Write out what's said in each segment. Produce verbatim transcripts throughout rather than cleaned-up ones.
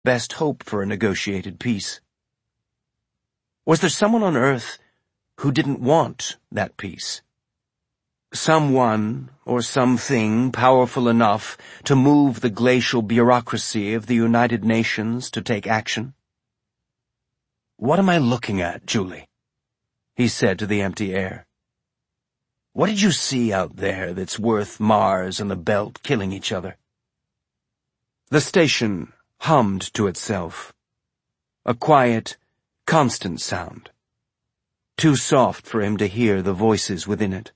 best hope for a negotiated peace. Was there someone on Earth who didn't want that peace? Someone or something powerful enough to move the glacial bureaucracy of the United Nations to take action? "What am I looking at, Julie?" he said to the empty air. "What did you see out there that's worth Mars and the Belt killing each other?" The station hummed to itself. A quiet, constant sound. Too soft for him to hear the voices within it.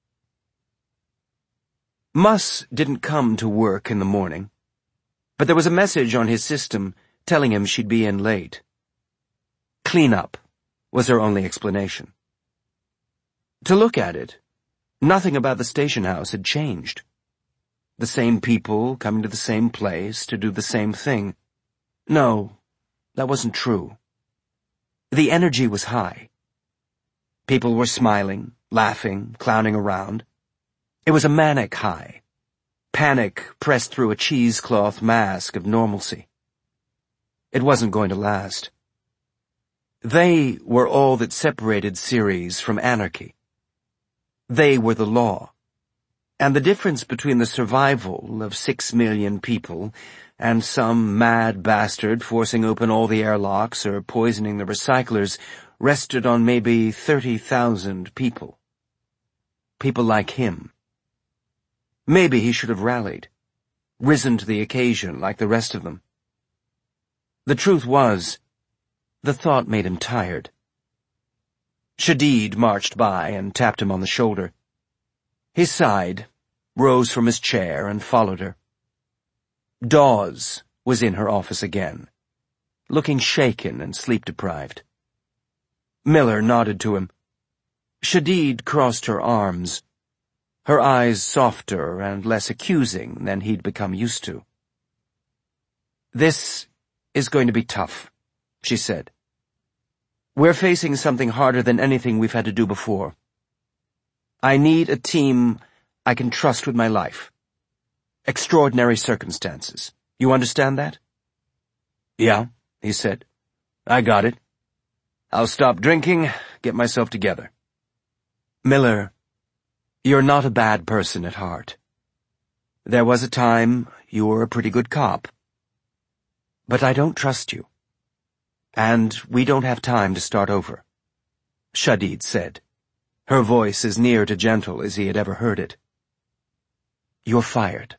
Muss didn't come to work in the morning, but there was a message on his system telling him she'd be in late. Clean up was her only explanation. To look at it, nothing about the station house had changed. The same people coming to the same place to do the same thing. No, that wasn't true. The energy was high. People were smiling, laughing, clowning around. It was a manic high. Panic pressed through a cheesecloth mask of normalcy. It wasn't going to last. They were all that separated Ceres from anarchy. They were the law. And the difference between the survival of six million people and some mad bastard forcing open all the airlocks or poisoning the recyclers rested on maybe thirty thousand people. People like him. Maybe he should have rallied, risen to the occasion like the rest of them. The truth was, the thought made him tired. Shadid marched by and tapped him on the shoulder. He sighed, rose from his chair, and followed her. Dawes was in her office again, looking shaken and sleep-deprived. Miller nodded to him. Shadid crossed her arms, her eyes softer and less accusing than he'd become used to. "This is going to be tough," she said. "We're facing something harder than anything we've had to do before. I need a team I can trust with my life. Extraordinary circumstances. You understand that?" "Yeah," he said. "I got it. I'll stop drinking, get myself together." "Miller, you're not a bad person at heart. There was a time you were a pretty good cop. But I don't trust you. And we don't have time to start over," Shadid said, her voice as near to gentle as he had ever heard it. "You're fired."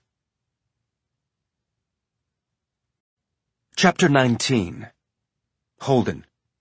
Chapter nineteen. Holden.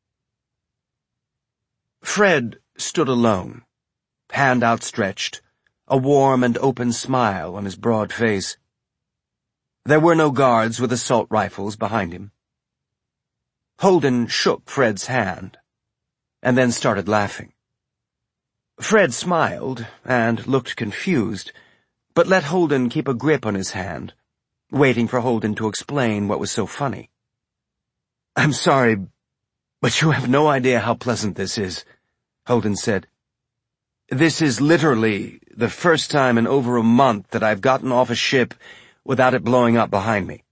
Fred stood alone, hand outstretched, a warm and open smile on his broad face. There were no guards with assault rifles behind him. Holden shook Fred's hand, and then started laughing. Fred smiled and looked confused, but let Holden keep a grip on his hand, waiting for Holden to explain what was so funny. "I'm sorry, but you have no idea how pleasant this is," Holden said. "This is literally the first time in over a month that I've gotten off a ship without it blowing up behind me."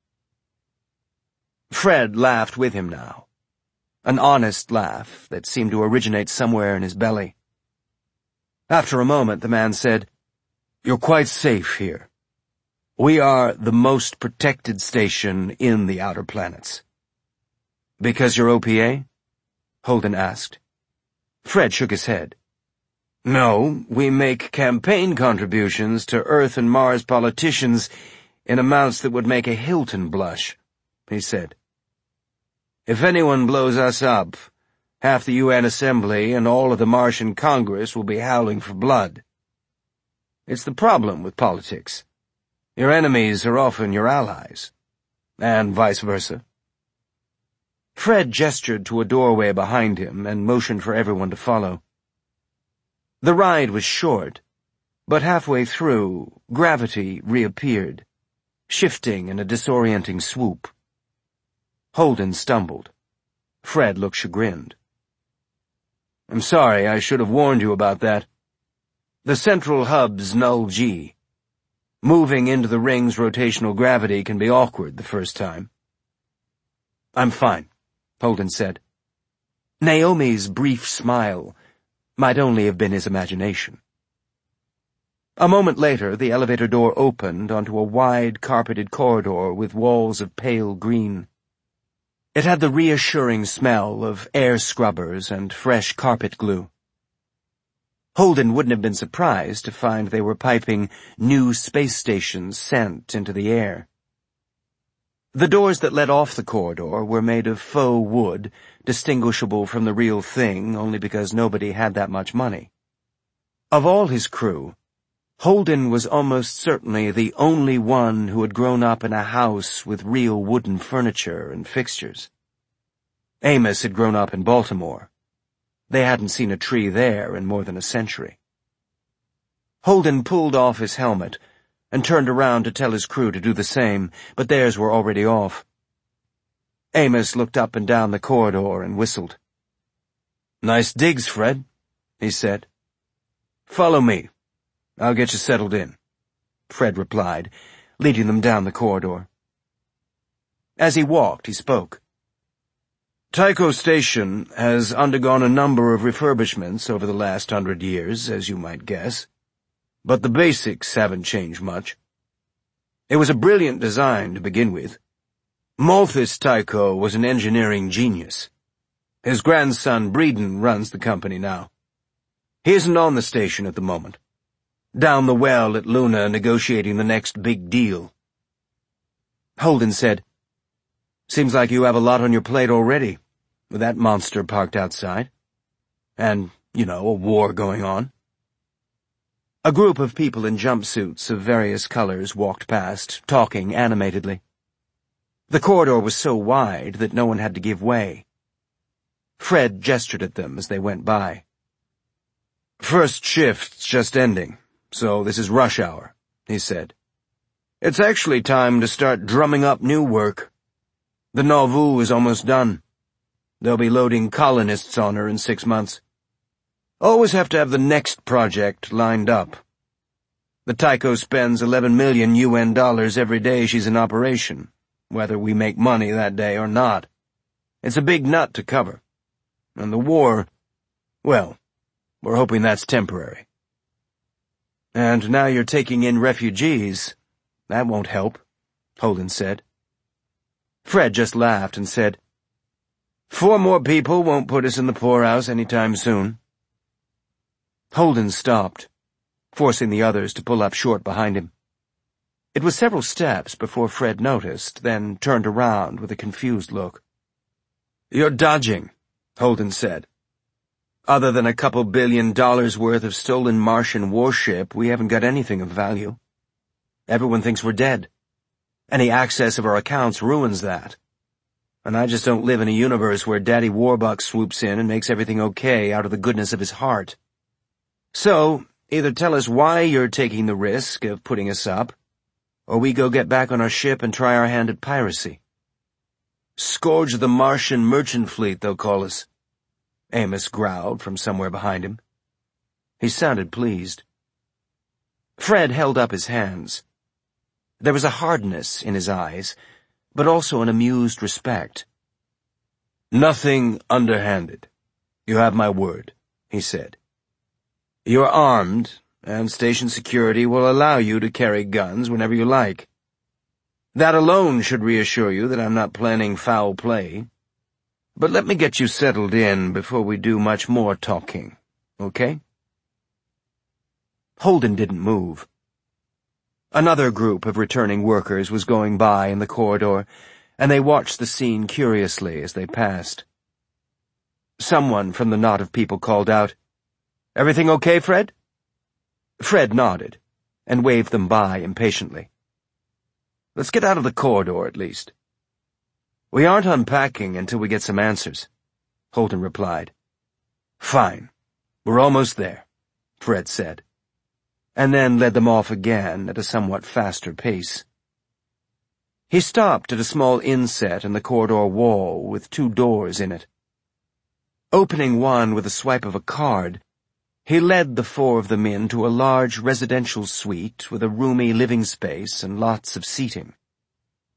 Fred laughed with him now, an honest laugh that seemed to originate somewhere in his belly. After a moment, the man said, "You're quite safe here. We are the most protected station in the outer planets." "Because you're O P A?" Holden asked. Fred shook his head. "No, we make campaign contributions to Earth and Mars politicians in amounts that would make a Hilton blush," he said. "If anyone blows us up, half the U N Assembly and all of the Martian Congress will be howling for blood. It's the problem with politics. Your enemies are often your allies, and vice versa." Fred gestured to a doorway behind him and motioned for everyone to follow. The ride was short, but halfway through, gravity reappeared, shifting in a disorienting swoop. Holden stumbled. Fred looked chagrined. "I'm sorry, I should have warned you about that. The central hub's null G. Moving into the ring's rotational gravity can be awkward the first time." I'm fine, Holden said. Naomi's brief smile might only have been his imagination. A moment later, the elevator door opened onto a wide, carpeted corridor with walls of pale green. It had the reassuring smell of air scrubbers and fresh carpet glue. Holden wouldn't have been surprised to find they were piping new space station scent into the air. The doors that led off the corridor were made of faux wood, distinguishable from the real thing only because nobody had that much money. Of all his crew, Holden was almost certainly the only one who had grown up in a house with real wooden furniture and fixtures. Amos had grown up in Baltimore. They hadn't seen a tree there in more than a century. Holden pulled off his helmet and turned around to tell his crew to do the same, but theirs were already off. Amos looked up and down the corridor and whistled. "Nice digs, Fred," he said. "Follow me. I'll get you settled in," Fred replied, leading them down the corridor. As he walked, he spoke. "Tycho Station has undergone a number of refurbishments over the last hundred years, as you might guess. But the basics haven't changed much. It was a brilliant design to begin with. Malthus Tycho was an engineering genius. His grandson Breeden runs the company now. He isn't on the station at the moment. Down the well at Luna negotiating the next big deal." Holden said, "Seems like you have a lot on your plate already, with that monster parked outside. And, you know, a war going on." A group of people in jumpsuits of various colors walked past, talking animatedly. The corridor was so wide that no one had to give way. Fred gestured at them as they went by. "First shift's just ending, so this is rush hour," he said. "It's actually time to start drumming up new work. The Nauvoo is almost done. They'll be loading colonists on her in six months. Always have to have the next project lined up. The Tycho spends eleven million U N dollars every day she's in operation, whether we make money that day or not. It's a big nut to cover. And the war, well, we're hoping that's temporary. And now you're taking in refugees. That won't help," Holden said. Fred just laughed and said, "Four more people won't put us in the poorhouse any time soon." Holden stopped, forcing the others to pull up short behind him. It was several steps before Fred noticed, then turned around with a confused look. "You're dodging," Holden said. "Other than a couple billion dollars worth of stolen Martian warship, we haven't got anything of value. Everyone thinks we're dead. Any access of our accounts ruins that. And I just don't live in a universe where Daddy Warbucks swoops in and makes everything okay out of the goodness of his heart. So, either tell us why you're taking the risk of putting us up, or we go get back on our ship and try our hand at piracy. Scourge of the Martian merchant fleet, they'll call us," Amos growled from somewhere behind him. He sounded pleased. Fred held up his hands. There was a hardness in his eyes, but also an amused respect. "Nothing underhanded. You have my word," he said. "You're armed, and station security will allow you to carry guns whenever you like. That alone should reassure you that I'm not planning foul play. But let me get you settled in before we do much more talking, okay?" Holden didn't move. Another group of returning workers was going by in the corridor, and they watched the scene curiously as they passed. Someone from the knot of people called out, "Everything okay, Fred?" Fred nodded, and waved them by impatiently. "Let's get out of the corridor, at least." "We aren't unpacking until we get some answers," Holden replied. "Fine. We're almost there," Fred said, and then led them off again at a somewhat faster pace. He stopped at a small inset in the corridor wall with two doors in it. Opening one with a swipe of a card, he led the four of them into a large residential suite with a roomy living space and lots of seating.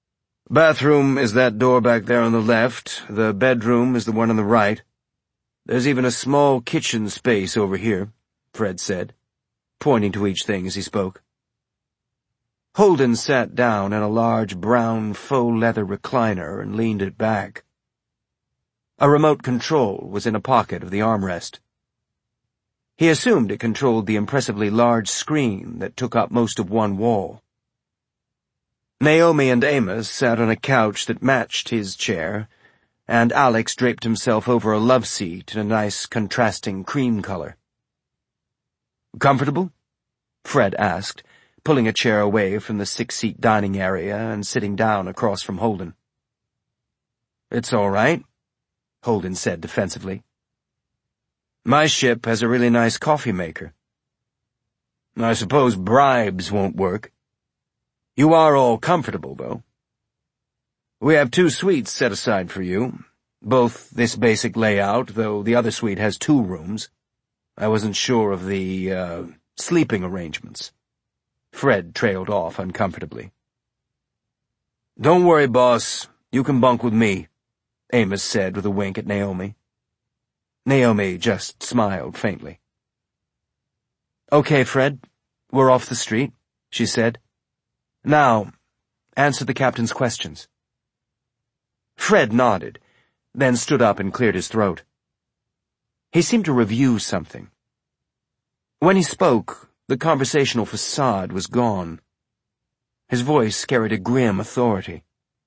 Bathroom is that door back there on the left. The bedroom is the one on the right. There's even a small kitchen space over here, Fred said, pointing to each thing as he spoke. Holden sat down in a large brown faux leather recliner and leaned it back. A remote control was in a pocket of the armrest. He assumed it controlled the impressively large screen that took up most of one wall. Naomi and Amos sat on a couch that matched his chair, and Alex draped himself over a love seat in a nice contrasting cream color. "Comfortable?" Fred asked, pulling a chair away from the six-seat dining area and sitting down across from Holden. "It's all right," Holden said defensively. "My ship has a really nice coffee maker. I suppose bribes won't work. You are all comfortable, though. We have two suites set aside for you, both this basic layout, though the other suite has two rooms. I wasn't sure of the, uh, sleeping arrangements." Fred trailed off uncomfortably. "Don't worry, boss. You can bunk with me," Amos said with a wink at Naomi. Naomi just smiled faintly. "Okay, Fred, we're off the street," she said. "Now, answer the captain's questions." Fred nodded, then stood up and cleared his throat. He seemed to review something. When he spoke, the conversational facade was gone. His voice carried a grim authority.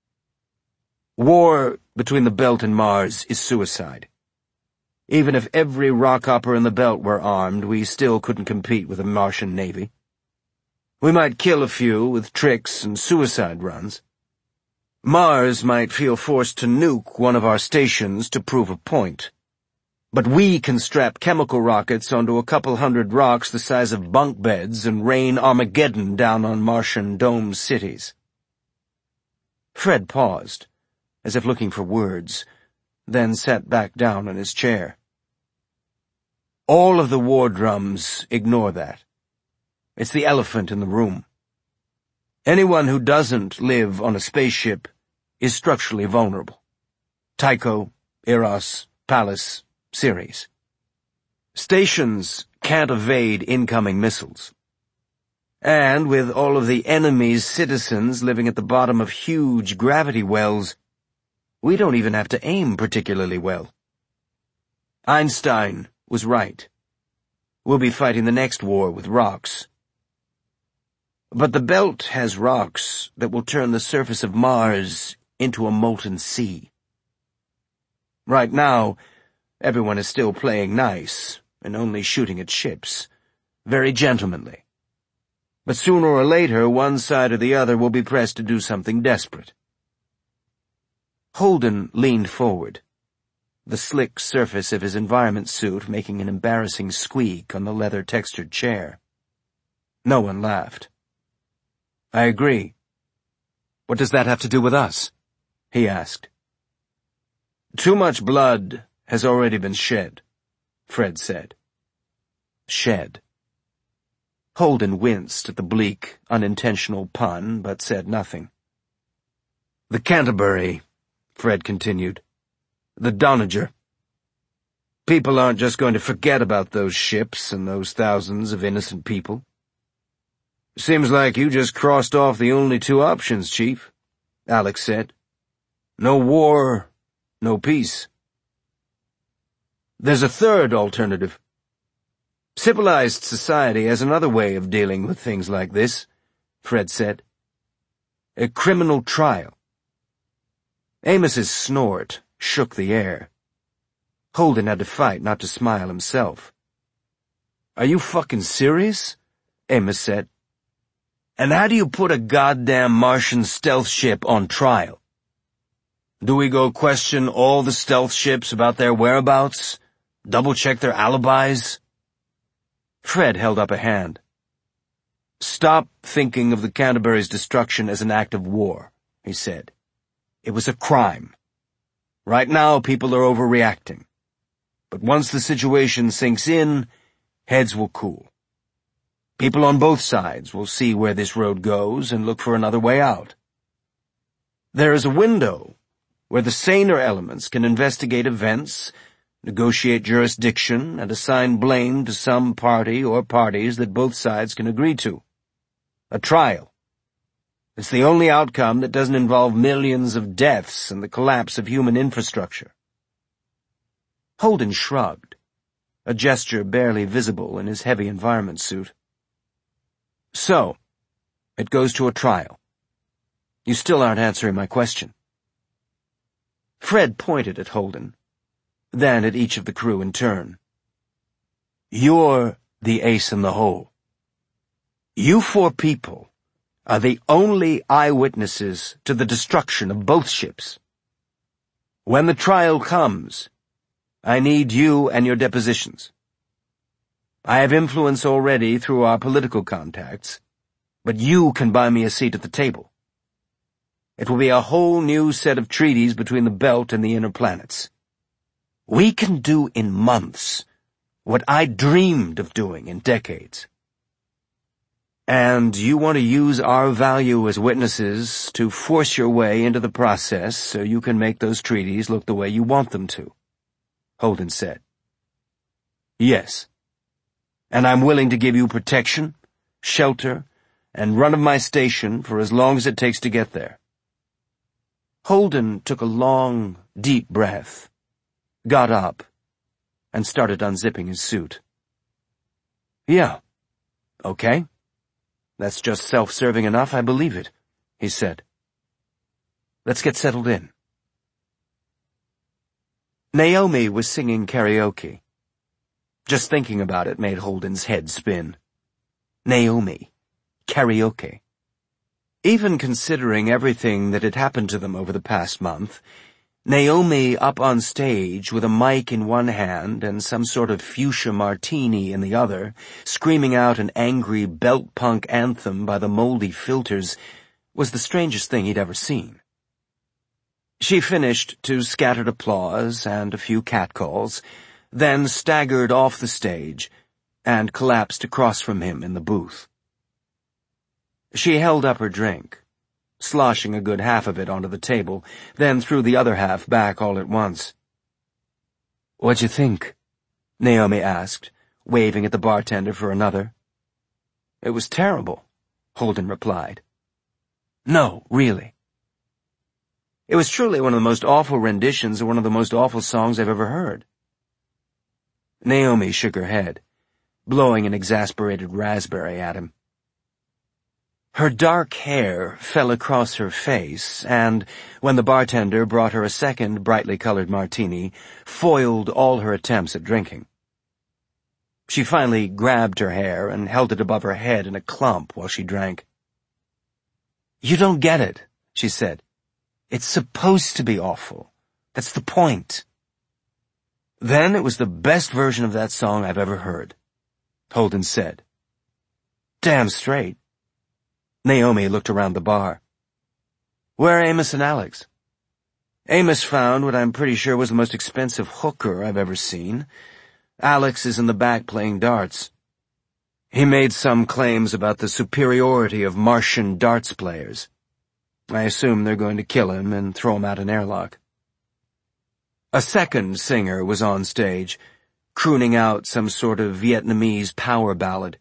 "War between the Belt and Mars is suicide. Even if every rockhopper in the Belt were armed, we still couldn't compete with a Martian navy. We might kill a few with tricks and suicide runs. Mars might feel forced to nuke one of our stations to prove a point. But we can strap chemical rockets onto a couple hundred rocks the size of bunk beds and rain Armageddon down on Martian dome cities." Fred paused, as if looking for words, then sat back down in his chair. "All of the war drums ignore that. It's the elephant in the room. Anyone who doesn't live on a spaceship is structurally vulnerable. Tycho, Eros, Pallas, Ceres. Stations can't evade incoming missiles. And with all of the enemy's citizens living at the bottom of huge gravity wells, we don't even have to aim particularly well. Einstein was right. We'll be fighting the next war with rocks. But the Belt has rocks that will turn the surface of Mars into a molten sea. Right now, everyone is still playing nice and only shooting at ships, very gentlemanly. But sooner or later, one side or the other will be pressed to do something desperate." Holden leaned forward, the slick surface of his environment suit making an embarrassing squeak on the leather-textured chair. No one laughed. "I agree. What does that have to do with us?" he asked. "Too much blood has already been shed," Fred said. Shed. Holden winced at the bleak, unintentional pun, but said nothing. "The Canterbury," Fred continued. "The Doniger. People aren't just going to forget about those ships and those thousands of innocent people." "Seems like you just crossed off the only two options, Chief," Alex said. "No war, no peace." "There's a third alternative. Civilized society has another way of dealing with things like this," Fred said. "A criminal trial." Amos's snort shook the air. Holden had to fight not to smile himself. "Are you fucking serious?" Amos said. "And how do you put a goddamn Martian stealth ship on trial? Do we go question all the stealth ships about their whereabouts? Double-check their alibis?" Fred held up a hand. "Stop thinking of the Canterbury's destruction as an act of war," he said. "It was a crime. Right now, people are overreacting. But once the situation sinks in, heads will cool. People on both sides will see where this road goes and look for another way out." There is a window where the saner elements can investigate events, negotiate jurisdiction, and assign blame to some party or parties that both sides can agree to. A trial. It's the only outcome that doesn't involve millions of deaths and the collapse of human infrastructure. Holden shrugged, a gesture barely visible in his heavy environment suit. So, it goes to a trial. You still aren't answering my question. Fred pointed at Holden, then at each of the crew in turn. You're the ace in the hole. You four people are the only eyewitnesses to the destruction of both ships. When the trial comes, I need you and your depositions. I have influence already through our political contacts, but you can buy me a seat at the table. It will be a whole new set of treaties between the Belt and the inner planets. We can do in months what I dreamed of doing in decades. And you want to use our value as witnesses to force your way into the process so you can make those treaties look the way you want them to, Holden said. Yes. And I'm willing to give you protection, shelter, and run of my station for as long as it takes to get there. Holden took a long, deep breath, got up, and started unzipping his suit. Yeah, okay. That's just self-serving enough, I believe it, he said. Let's get settled in. Naomi was singing karaoke. Just thinking about it made Holden's head spin. Naomi. Karaoke. Even considering everything that had happened to them over the past month, Naomi up on stage with a mic in one hand and some sort of fuchsia martini in the other, screaming out an angry belt punk anthem by the moldy filters, was the strangest thing he'd ever seen. She finished to scattered applause and a few catcalls, then staggered off the stage and collapsed across from him in the booth. She held up her drink, sloshing a good half of it onto the table, then threw the other half back all at once. "What'd you think?" Naomi asked, waving at the bartender for another. "It was terrible," Holden replied. "No, really. It was truly one of the most awful renditions of one of the most awful songs I've ever heard." Naomi shook her head, blowing an exasperated raspberry at him. Her dark hair fell across her face and, when the bartender brought her a second brightly colored martini, foiled all her attempts at drinking. She finally grabbed her hair and held it above her head in a clump while she drank. "You don't get it," she said. "It's supposed to be awful. That's the point." "Then it was the best version of that song I've ever heard," Holden said. "Damn straight." Naomi looked around the bar. "Where are Amos and Alex?" "Amos found what I'm pretty sure was the most expensive hooker I've ever seen. Alex is in the back playing darts. He made some claims about the superiority of Martian darts players. I assume they're going to kill him and throw him out an airlock." A second singer was on stage, crooning out some sort of Vietnamese power ballad.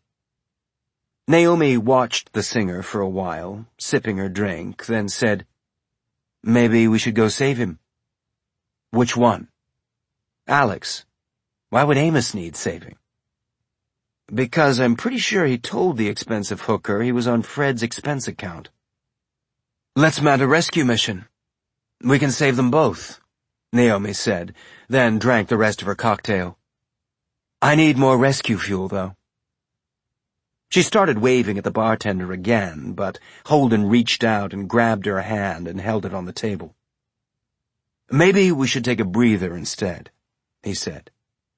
Naomi watched the singer for a while, sipping her drink, then said, "Maybe we should go save him." "Which one?" "Alex. Why would Amos need saving?" "Because I'm pretty sure he told the expensive hooker he was on Fred's expense account." "Let's mount a rescue mission. We can save them both," Naomi said, then drank the rest of her cocktail. "I need more rescue fuel, though." She started waving at the bartender again, but Holden reached out and grabbed her hand and held it on the table. "Maybe we should take a breather instead," he said.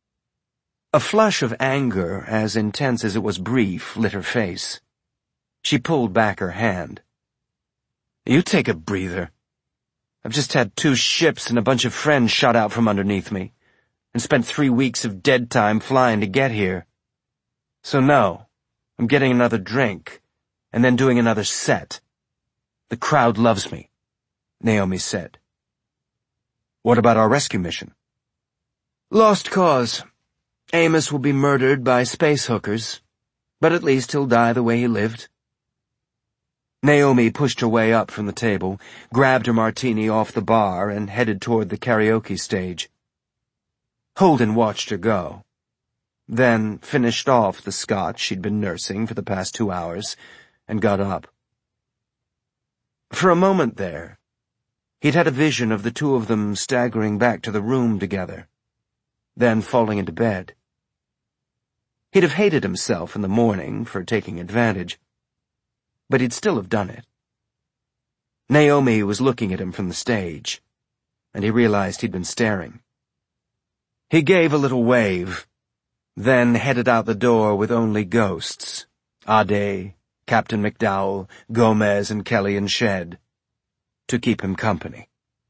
A flush of anger, as intense as it was brief, lit her face. She pulled back her hand. "You take a breather. I've just had two ships and a bunch of friends shot out from underneath me, and spent three weeks of dead time flying to get here. So no. I'm getting another drink, and then doing another set. The crowd loves me. Naomi said. What about our rescue mission? Lost cause. Amos will be murdered by space hookers, but at least he'll die the way he lived. Naomi pushed her way up from the table, grabbed her martini off the bar, and headed toward the karaoke stage. Holden watched her go, then finished off the scotch she'd been nursing for the past two hours, and got up. For a moment there, he'd had a vision of the two of them staggering back to the room together, then falling into bed. He'd have hated himself in the morning for taking advantage, but he'd still have done it. Naomi was looking at him from the stage, and he realized he'd been staring. He gave a little wave, then headed out the door with only ghosts, Ade, Captain McDowell, Gomez, and Kelly and Shed, to keep him company.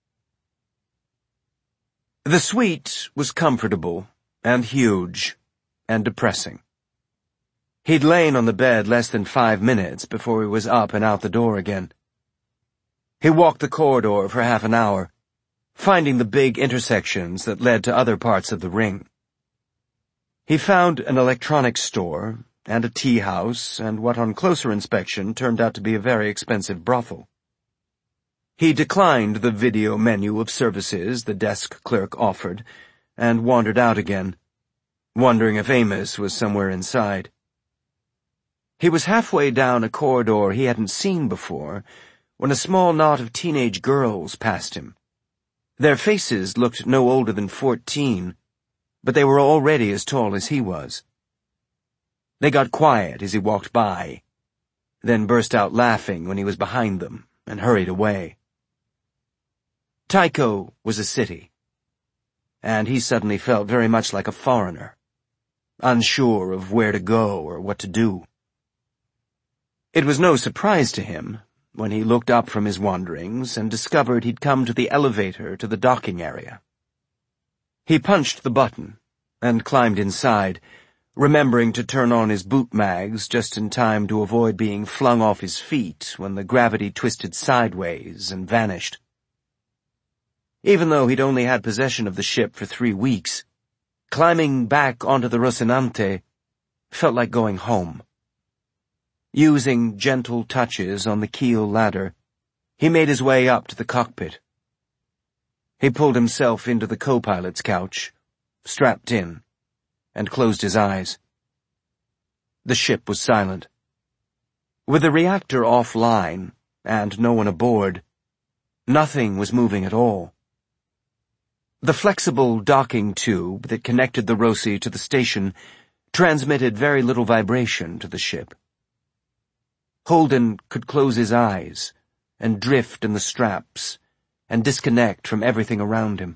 The suite was comfortable and huge and depressing. He'd lain on the bed less than five minutes before he was up and out the door again. He walked the corridor for half an hour, finding the big intersections that led to other parts of the ring. He found an electronics store and a tea house and what on closer inspection turned out to be a very expensive brothel. He declined the video menu of services the desk clerk offered and wandered out again, wondering if Amos was somewhere inside. He was halfway down a corridor he hadn't seen before when a small knot of teenage girls passed him. Their faces looked no older than fourteen, but they were already as tall as he was. They got quiet as he walked by, then burst out laughing when he was behind them and hurried away. Tycho was a city, and he suddenly felt very much like a foreigner, unsure of where to go or what to do. It was no surprise to him when he looked up from his wanderings and discovered he'd come to the elevator to the docking area. He punched the button and climbed inside, remembering to turn on his boot mags just in time to avoid being flung off his feet when the gravity twisted sideways and vanished. Even though he'd only had possession of the ship for three weeks, climbing back onto the Rocinante felt like going home. Using gentle touches on the keel ladder, he made his way up to the cockpit. He pulled himself into the co-pilot's couch, strapped in, and closed his eyes. The ship was silent. With the reactor offline and no one aboard, nothing was moving at all. The flexible docking tube that connected the Roci to the station transmitted very little vibration to the ship. Holden could close his eyes and drift in the straps and disconnect from everything around him.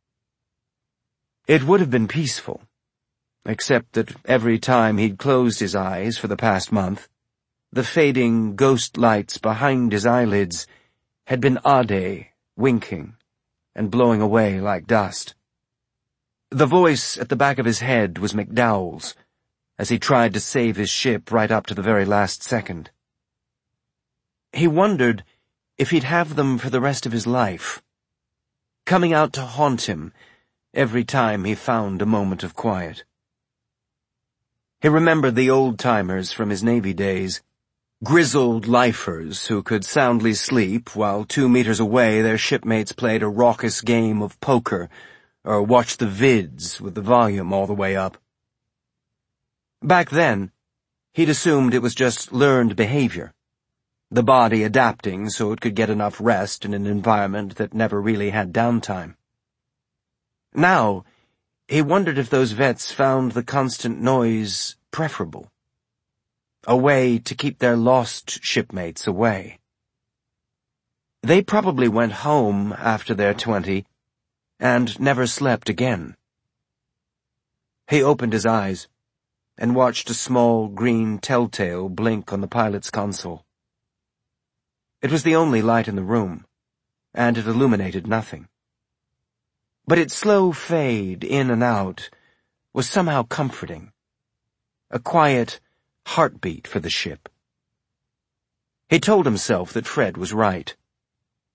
It would have been peaceful, except that every time he'd closed his eyes for the past month, the fading ghost lights behind his eyelids had been Ade winking and blowing away like dust. The voice at the back of his head was McDowell's, as he tried to save his ship right up to the very last second. He wondered if he'd have them for the rest of his life, coming out to haunt him every time he found a moment of quiet. He remembered the old-timers from his Navy days, grizzled lifers who could soundly sleep while two meters away their shipmates played a raucous game of poker or watched the vids with the volume all the way up. Back then, he'd assumed it was just learned behavior, the body adapting so it could get enough rest in an environment that never really had downtime. Now, he wondered if those vets found the constant noise preferable, a way to keep their lost shipmates away. They probably went home after their twenty and never slept again. He opened his eyes and watched a small green telltale blink on the pilot's console. It was the only light in the room, and it illuminated nothing. But its slow fade in and out was somehow comforting, a quiet heartbeat for the ship. He told himself that Fred was right.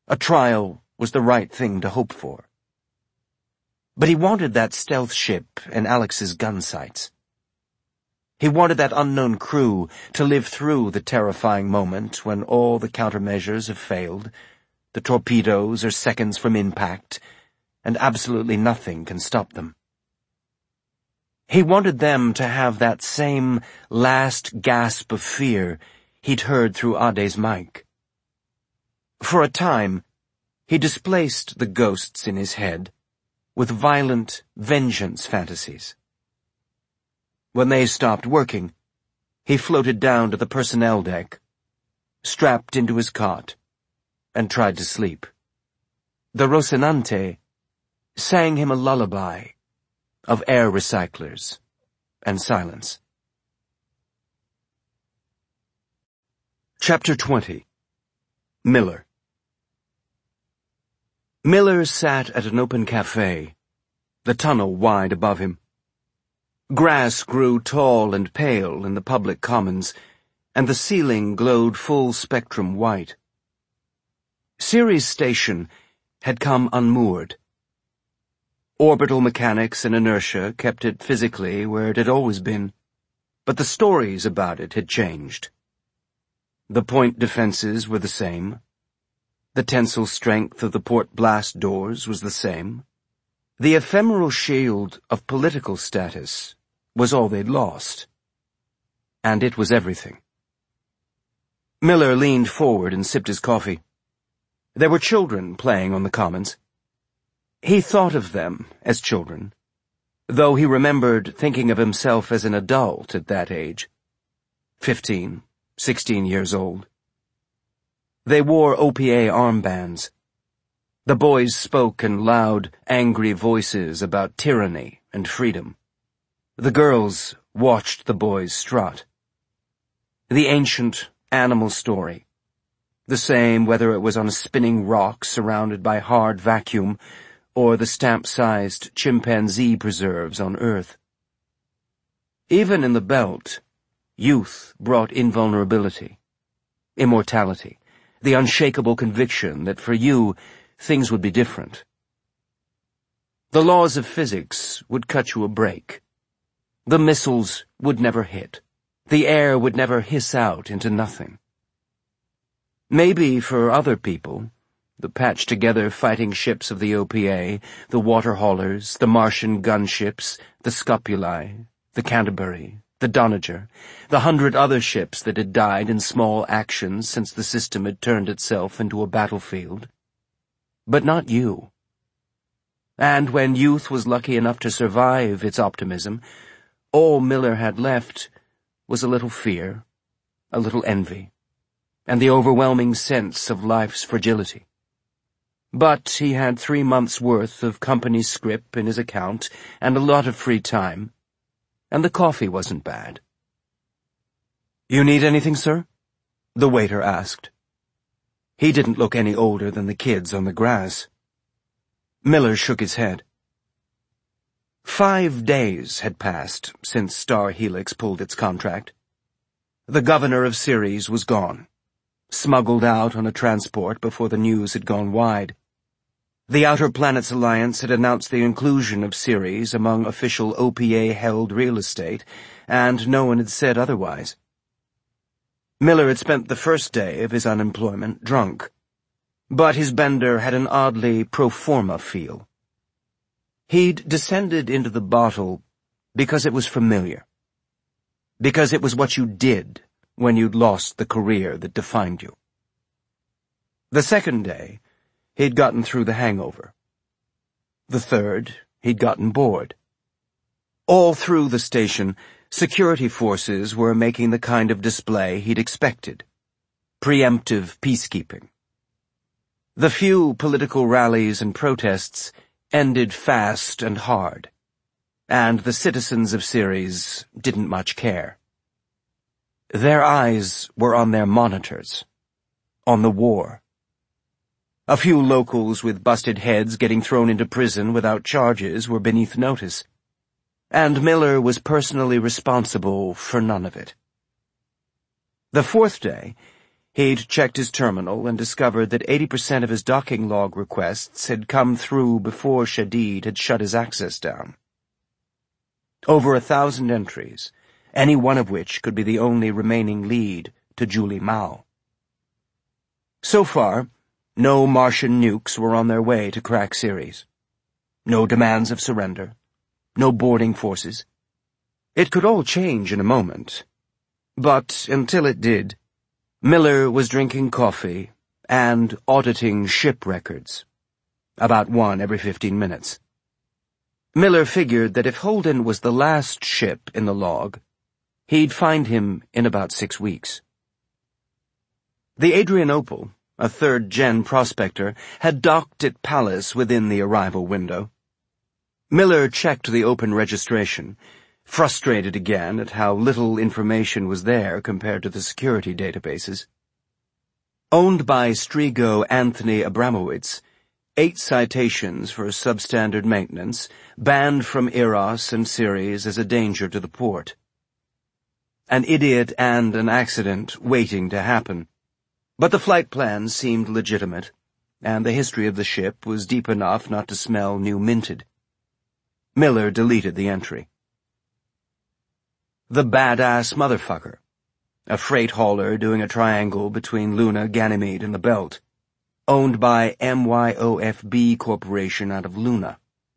A trial was the right thing to hope for. But he wanted that stealth ship and Alex's gun sights. He wanted that unknown crew to live through the terrifying moment when all the countermeasures have failed, the torpedoes are seconds from impact, and absolutely nothing can stop them. He wanted them to have that same last gasp of fear he'd heard through Ade's mic. For a time, he displaced the ghosts in his head with violent vengeance fantasies. When they stopped working, he floated down to the personnel deck, strapped into his cot, and tried to sleep. The Rocinante sang him a lullaby of air recyclers and silence. Chapter twenty. Miller. Miller sat at an open cafe, the tunnel wide above him. Grass grew tall and pale in the public commons, and the ceiling glowed full-spectrum white. Ceres Station had come unmoored. Orbital mechanics and inertia kept it physically where it had always been, but the stories about it had changed. The point defenses were the same. The tensile strength of the port blast doors was the same. The ephemeral shield of political status was all they'd lost. And it was everything. Miller leaned forward and sipped his coffee. There were children playing on the commons. He thought of them as children, though he remembered thinking of himself as an adult at that age. Fifteen, sixteen years old. They wore O P A armbands. The boys spoke in loud, angry voices about tyranny and freedom. The girls watched the boys strut. The ancient animal story, the same whether it was on a spinning rock surrounded by hard vacuum or the stamp-sized chimpanzee preserves on Earth. Even in the belt, youth brought invulnerability, immortality, the unshakable conviction that for you, things would be different. The laws of physics would cut you a break. The missiles would never hit. The air would never hiss out into nothing. Maybe for other people, the patched-together fighting ships of the O P A, the water haulers, the Martian gunships, the Scopuli, the Canterbury, the Doniger, the hundred other ships that had died in small actions since the system had turned itself into a battlefield. But not you. And when youth was lucky enough to survive its optimism, all Miller had left was a little fear, a little envy, and the overwhelming sense of life's fragility. But he had three months' worth of company scrip in his account and a lot of free time, and the coffee wasn't bad. "You need anything, sir?" the waiter asked. He didn't look any older than the kids on the grass. Miller shook his head. Five days had passed since Star Helix pulled its contract. The governor of Ceres was gone, smuggled out on a transport before the news had gone wide. The Outer Planets Alliance had announced the inclusion of Ceres among official O P A-held real estate, and no one had said otherwise. Miller had spent the first day of his unemployment drunk, but his bender had an oddly pro forma feel. He'd descended into the bottle because it was familiar, because it was what you did when you'd lost the career that defined you. The second day, he'd gotten through the hangover. The third, he'd gotten bored. All through the station, security forces were making the kind of display he'd expected. Preemptive peacekeeping. The few political rallies and protests ended fast and hard, and the citizens of Ceres didn't much care. Their eyes were on their monitors, on the war. A few locals with busted heads getting thrown into prison without charges were beneath notice, and Miller was personally responsible for none of it. The fourth day, He'd checked his terminal and discovered that eighty percent of his docking log requests had come through before Shadid had shut his access down. Over a thousand entries, any one of which could be the only remaining lead to Julie Mao. So far, no Martian nukes were on their way to crack Ceres. No demands of surrender. No boarding forces. It could all change in a moment. But until it did, Miller was drinking coffee and auditing ship records, about one every fifteen minutes. Miller figured that if Holden was the last ship in the log, he'd find him in about six weeks. The Adrianople, a third-gen prospector, had docked at Pallas within the arrival window. Miller checked the open registration, frustrated again at how little information was there compared to the security databases. Owned by Strigo Anthony Abramowitz, eight citations for substandard maintenance, banned from Eros and Ceres as a danger to the port. An idiot and an accident waiting to happen. But the flight plans seemed legitimate, and the history of the ship was deep enough not to smell new-minted. Miller deleted the entry. The badass motherfucker. A freight hauler doing a triangle between Luna, Ganymede, and the Belt. Owned by M Y O F B Corporation out of Luna.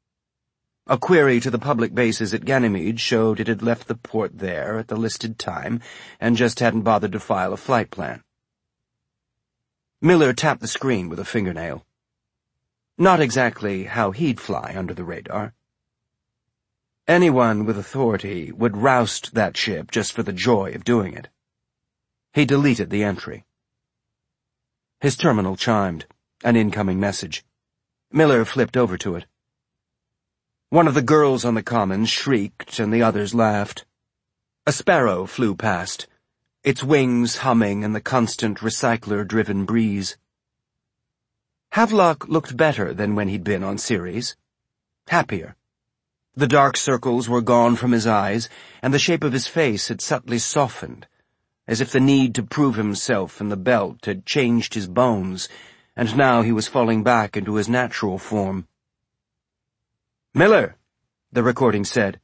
A query to the public bases at Ganymede showed it had left the port there at the listed time and just hadn't bothered to file a flight plan. Miller tapped the screen with a fingernail. Not exactly how he'd fly under the radar. Anyone with authority would roust that ship just for the joy of doing it. He deleted the entry. His terminal chimed, an incoming message. Miller flipped over to it. One of the girls on the commons shrieked and the others laughed. A sparrow flew past, its wings humming in the constant recycler-driven breeze. Havelock looked better than when he'd been on Ceres. Happier. The dark circles were gone from his eyes, and the shape of his face had subtly softened, as if the need to prove himself in the Belt had changed his bones, and now he was falling back into his natural form. "Miller," the recording said.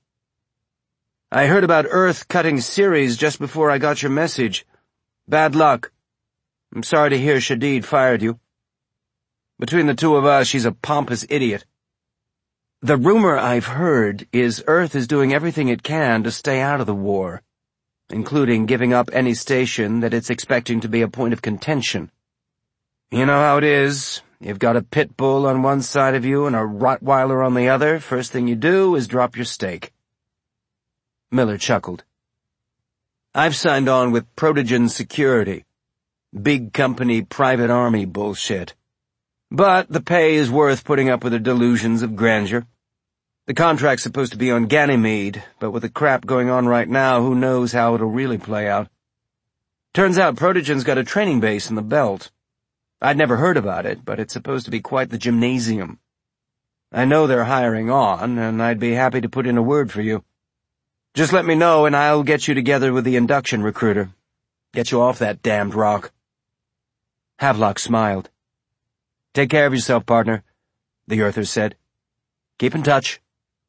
"I heard about Earth cutting Ceres just before I got your message. Bad luck. I'm sorry to hear Shadid fired you. Between the two of us, she's a pompous idiot. The rumor I've heard is Earth is doing everything it can to stay out of the war, including giving up any station that it's expecting to be a point of contention. You know how it is. You've got a pit bull on one side of you and a Rottweiler on the other. First thing you do is drop your stake." Miller chuckled. "I've signed on with Protogen Security. Big company, private army bullshit. But the pay is worth putting up with the delusions of grandeur. The contract's supposed to be on Ganymede, but with the crap going on right now, who knows how it'll really play out. Turns out Protogen's got a training base in the Belt. I'd never heard about it, but it's supposed to be quite the gymnasium. I know they're hiring on, and I'd be happy to put in a word for you. Just let me know and I'll get you together with the induction recruiter. Get you off that damned rock." Havelock smiled. "Take care of yourself, partner," the Earther said. "Keep in touch."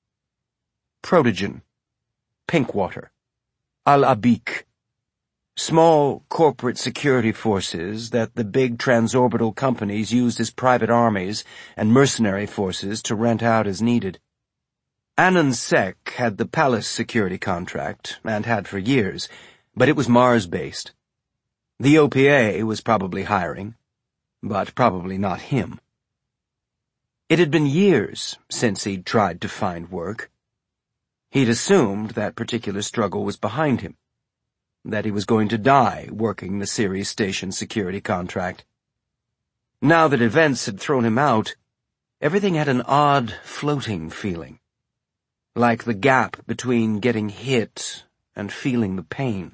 Protogen. Pinkwater. Al-Abik. Small corporate security forces that the big transorbital companies used as private armies and mercenary forces to rent out as needed. Anon Sek had the Pallas security contract, and had for years, but it was Mars-based. The O P A was probably hiring, but probably not him. It had been years since he'd tried to find work. He'd assumed that particular struggle was behind him, that he was going to die working the Ceres Station security contract. Now that events had thrown him out, everything had an odd, floating feeling, like the gap between getting hit and feeling the pain.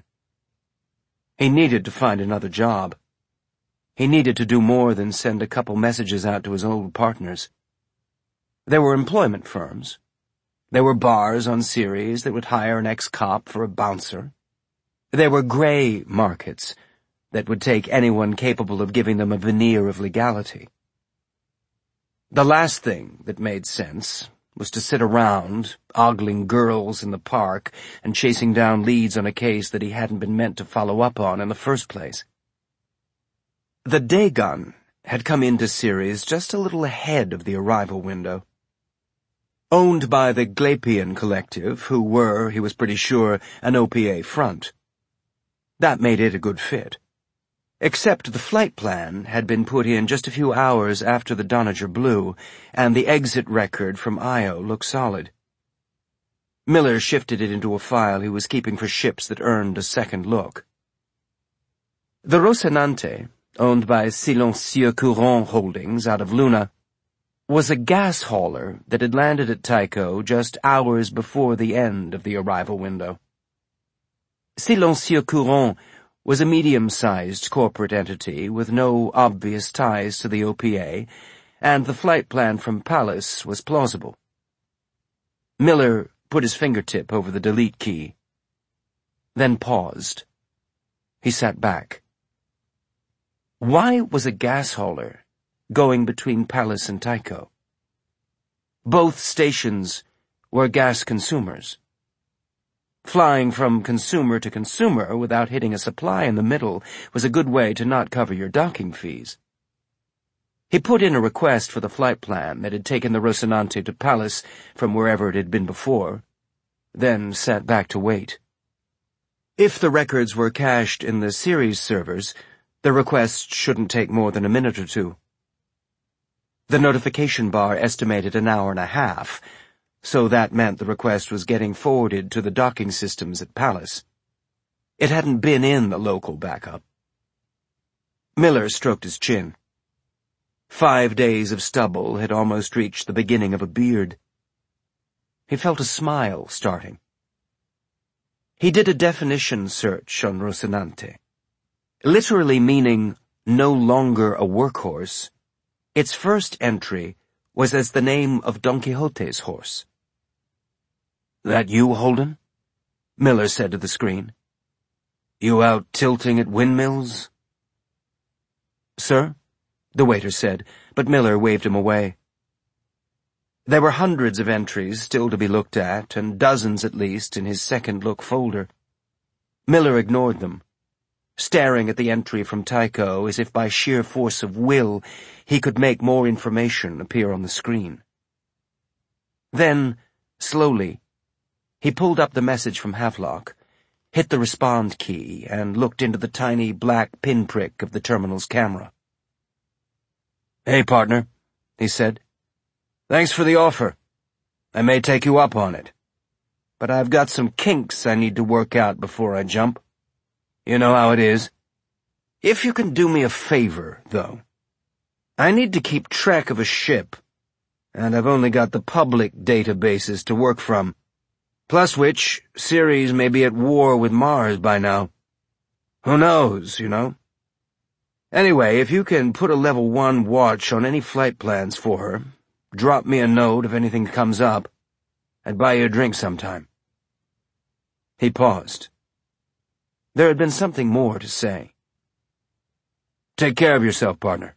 He needed to find another job. He needed to do more than send a couple messages out to his old partners. There were employment firms. There were bars on Ceres that would hire an ex-cop for a bouncer. There were gray markets, that would take anyone capable of giving them a veneer of legality. The last thing that made sense was to sit around, ogling girls in the park and chasing down leads on a case that he hadn't been meant to follow up on in the first place. The Dagon had come into Ceres just a little ahead of the arrival window. Owned by the Glapian Collective, who were, he was pretty sure, an O P A front. That made it a good fit. Except the flight plan had been put in just a few hours after the Doniger blew, and the exit record from Io looked solid. Miller shifted it into a file he was keeping for ships that earned a second look. The Rocinante, owned by Silencieux Courant Holdings out of Luna, was a gas hauler that had landed at Tycho just hours before the end of the arrival window. Silencieux Courant was a medium-sized corporate entity with no obvious ties to the O P A, and the flight plan from Pallas was plausible. Miller put his fingertip over the delete key, then paused. He sat back. Why was a gas hauler going between Pallas and Tycho? Both stations were gas consumers. Flying from consumer to consumer without hitting a supply in the middle was a good way to not cover your docking fees. He put in a request for the flight plan that had taken the Rocinante to Pallas from wherever it had been before, then sat back to wait. If the records were cached in the Ceres servers, the request shouldn't take more than a minute or two. The notification bar estimated an hour and a half, so that meant the request was getting forwarded to the docking systems at Pallas. It hadn't been in the local backup. Miller stroked his chin. Five days of stubble had almost reached the beginning of a beard. He felt a smile starting. He did a definition search on Rocinante. Literally meaning no longer a workhorse, its first entry was as the name of Don Quixote's horse. "That you, Holden?" Miller said to the screen. "You out tilting at windmills?" "Sir?" the waiter said, but Miller waved him away. There were hundreds of entries still to be looked at, and dozens at least in his second-look folder. Miller ignored them, staring at the entry from Tycho as if by sheer force of will he could make more information appear on the screen. Then, slowly, he pulled up the message from Havelock, hit the respond key, and looked into the tiny black pinprick of the terminal's camera. "Hey, partner," he said. "Thanks for the offer. I may take you up on it. But I've got some kinks I need to work out before I jump. You know how it is. If you can do me a favor, though. I need to keep track of a ship, and I've only got the public databases to work from. Plus which, Ceres may be at war with Mars by now. Who knows, you know? Anyway, if you can put a level one watch on any flight plans for her, drop me a note if anything comes up. I'd buy you a drink sometime." He paused. There had been something more to say. "Take care of yourself, partner."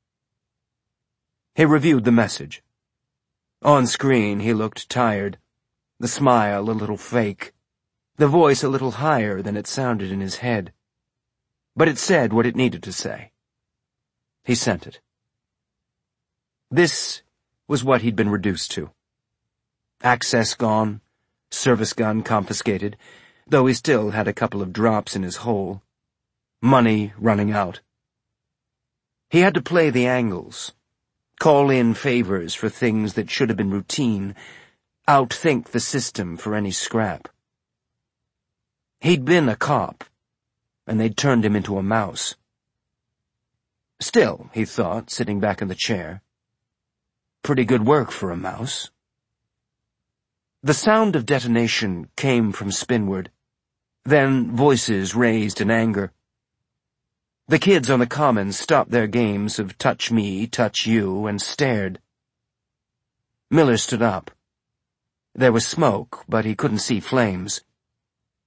He reviewed the message. On screen, he looked tired, the smile a little fake, the voice a little higher than it sounded in his head. But it said what it needed to say. He sent it. This was what he'd been reduced to. Access gone, service gun confiscated, though he still had a couple of drops in his hole. Money running out. He had to play the angles, call in favors for things that should have been routine, outthink the system for any scrap. He'd been a cop, and they'd turned him into a mouse. Still, he thought, sitting back in the chair, pretty good work for a mouse. The sound of detonation came from Spinward, then voices raised in anger. The kids on the commons stopped their games of touch me, touch you, and stared. Miller stood up. There was smoke, but he couldn't see flames.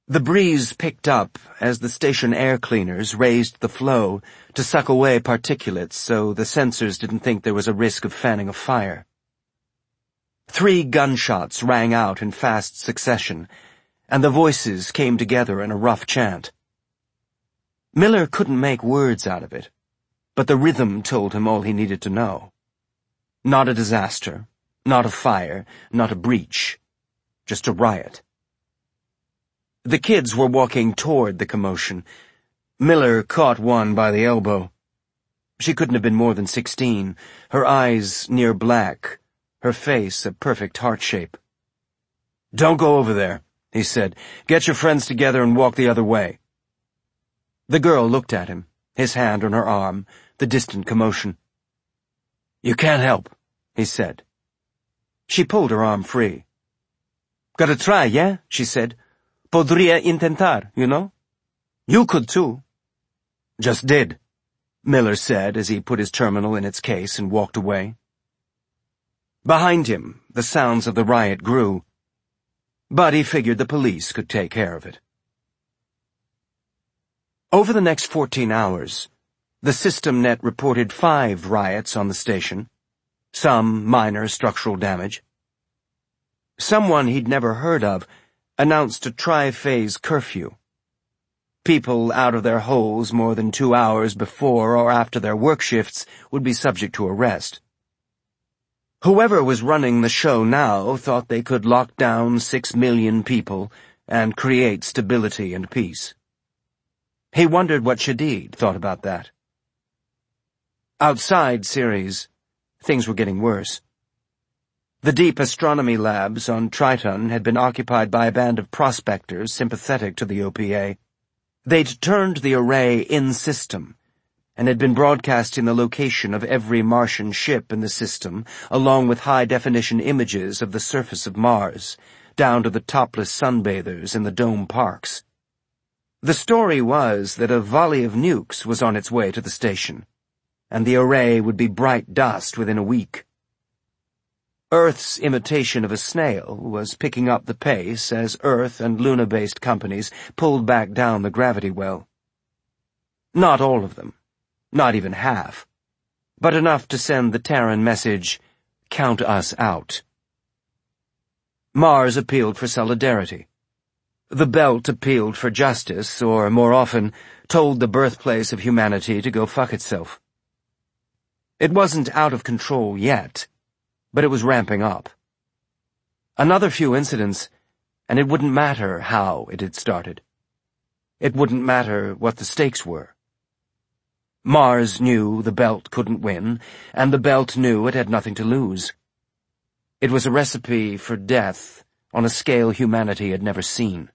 The breeze picked up as the station air cleaners raised the flow to suck away particulates so the sensors didn't think there was a risk of fanning a fire. Three gunshots rang out in fast succession, and the voices came together in a rough chant. Miller couldn't make words out of it, but the rhythm told him all he needed to know. Not a disaster, not a fire, not a breach, just a riot. The kids were walking toward the commotion. Miller caught one by the elbow. She couldn't have been more than sixteen, her eyes near black, her face a perfect heart shape. "Don't go over there," he said. "Get your friends together and walk the other way." The girl looked at him, his hand on her arm, the distant commotion. "You can't help," he said. She pulled her arm free. "Gotta try, yeah?" she said. "Podría intentar, you know? You could too." "Just did," Miller said as he put his terminal in its case and walked away. Behind him, the sounds of the riot grew, but he figured the police could take care of it. Over the next fourteen hours, the system net reported five riots on the station, some minor structural damage. Someone he'd never heard of announced a tri-phase curfew. People out of their holes more than two hours before or after their work shifts would be subject to arrest. Whoever was running the show now thought they could lock down six million people and create stability and peace. He wondered what Shadid thought about that. Outside Ceres, things were getting worse. The deep astronomy labs on Triton had been occupied by a band of prospectors sympathetic to the O P A. They'd turned the array in-system and had been broadcasting the location of every Martian ship in the system, along with high-definition images of the surface of Mars, down to the topless sunbathers in the dome parks. The story was that a volley of nukes was on its way to the station, and the array would be bright dust within a week. Earth's imitation of a snail was picking up the pace as Earth and Luna-based companies pulled back down the gravity well. Not all of them, not even half, but enough to send the Terran message, "Count us out." Mars appealed for solidarity. The Belt appealed for justice, or, more often, told the birthplace of humanity to go fuck itself. It wasn't out of control yet, but it was ramping up. Another few incidents, and it wouldn't matter how it had started. It wouldn't matter what the stakes were. Mars knew the Belt couldn't win, and the Belt knew it had nothing to lose. It was a recipe for death on a scale humanity had never seen.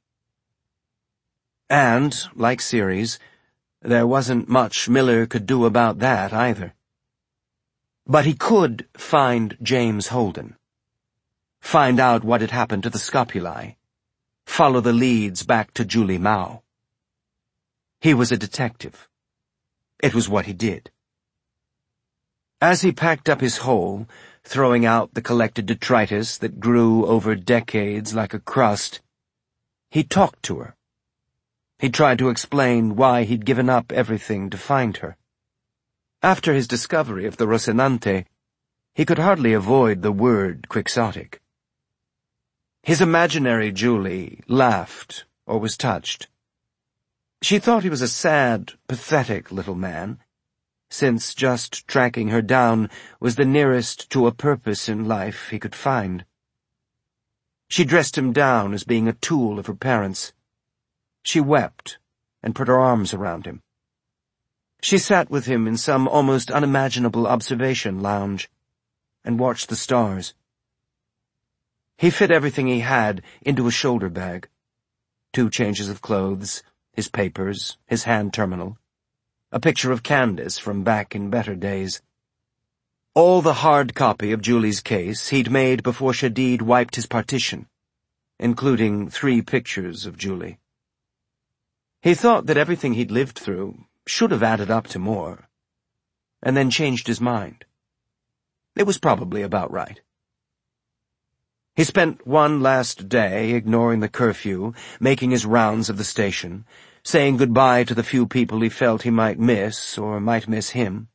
And, like Ceres, there wasn't much Miller could do about that either. But he could find James Holden. Find out what had happened to the scopuli. Follow the leads back to Julie Mao. He was a detective. It was what he did. As he packed up his hole, throwing out the collected detritus that grew over decades like a crust, he talked to her. He tried to explain why he'd given up everything to find her. After his discovery of the Rocinante, he could hardly avoid the word quixotic. His imaginary Julie laughed or was touched. She thought he was a sad, pathetic little man, since just tracking her down was the nearest to a purpose in life he could find. She dressed him down as being a tool of her parents. She wept and put her arms around him. She sat with him in some almost unimaginable observation lounge and watched the stars. He fit everything he had into a shoulder bag. Two changes of clothes, his papers, his hand terminal, a picture of Candace from back in better days. All the hard copy of Julie's case he'd made before Shadid wiped his partition, including three pictures of Julie. He thought that everything he'd lived through should have added up to more, and then changed his mind. It was probably about right. He spent one last day ignoring the curfew, making his rounds of the station, saying goodbye to the few people he felt he might miss or might miss him.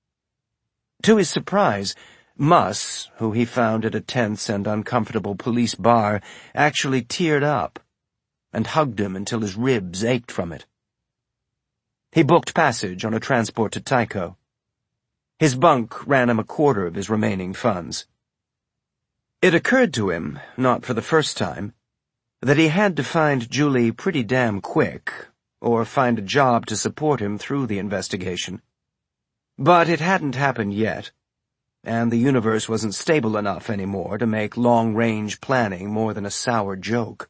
To his surprise, Muss, who he found at a tense and uncomfortable police bar, actually teared up and hugged him until his ribs ached from it. He booked passage on a transport to Tycho. His bunk ran him a quarter of his remaining funds. It occurred to him, not for the first time, that he had to find Julie pretty damn quick, or find a job to support him through the investigation. But it hadn't happened yet, and the universe wasn't stable enough anymore to make long-range planning more than a sour joke.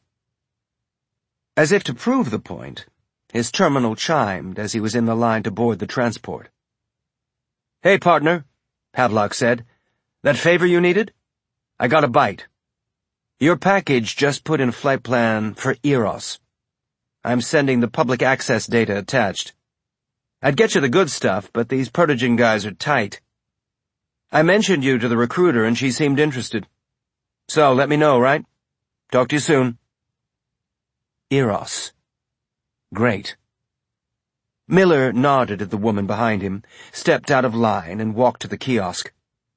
As if to prove the point, his terminal chimed as he was in the line to board the transport. "Hey, partner," Havelock said. "That favor you needed? I got a bite. Your package just put in flight plan for Eros. I'm sending the public access data attached. I'd get you the good stuff, but these Protogen guys are tight. I mentioned you to the recruiter and she seemed interested. So let me know, right? Talk to you soon." Eros. Great. Miller nodded at the woman behind him, stepped out of line, and walked to the kiosk.